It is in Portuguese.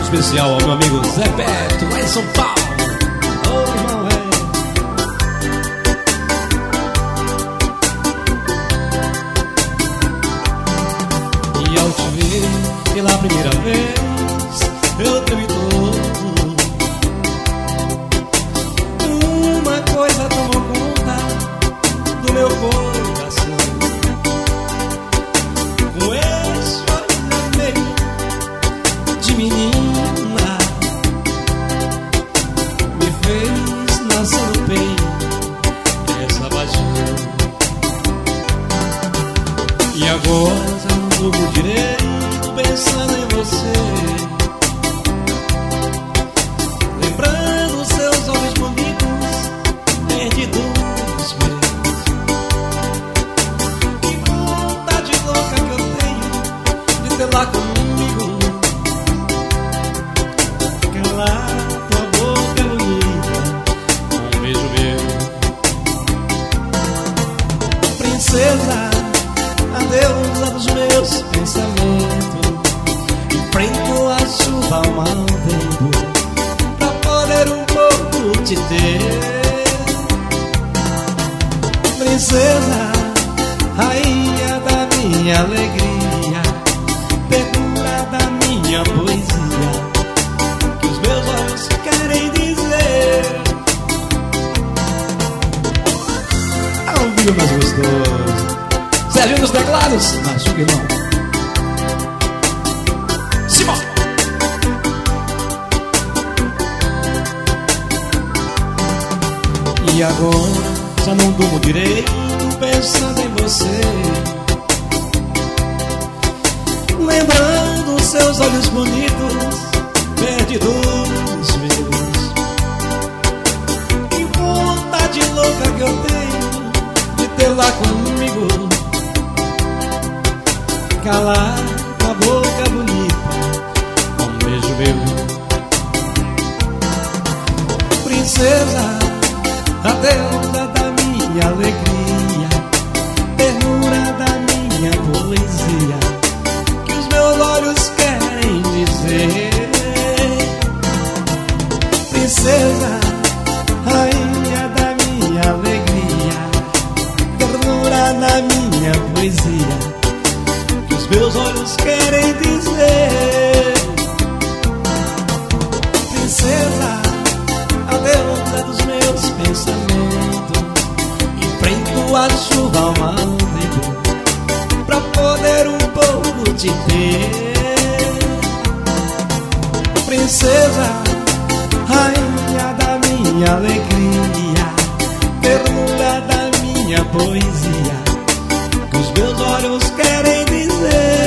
especial ao meu amigo Zé Beto, lá em São Paulo. Ô, irmão, E ao te ver pela primeira vez, eu tremi todo. Uma coisa tomou conta do meu coração. Com esse olho meio de menina, me fez nascer no peito essa paixão. E agora já não durmo direito pensando em você, lembrando seus olhos bonitos, perdidos meus. Que vontade louca que eu tenho de ter lá comigo aquela tua boca bonita, um beijo meu. Princesa, a deusa dos meus pensamentos, enfrento a chuva ao mau vento pra poder um pouco te ter. Princesa, rainha da minha alegria, ternura da minha poesia, que os meus olhos querem dizer. Ao vivo mais gostoso, Serginho dos teclados, machuca irmão. Simão. E agora já não durmo direito pensando em você, lembrando seus olhos bonitos, perdidos meus. Que vontade louca que eu tenho de ter lá comigo, calar com a boca bonita, com um beijo meu. Princesa, a deusa da minha alegria, ternura da minha poesia, que os meus olhos querem dizer. Princesa, rainha da minha alegria, ternura da minha poesia, meus olhos querem dizer. Princesa, a deusa dos meus pensamentos, enfrento a chuva ao mau vento pra poder um pouco te ter. Princesa, rainha da minha alegria, ternura da minha poesia, que os meus olhos querem dizer.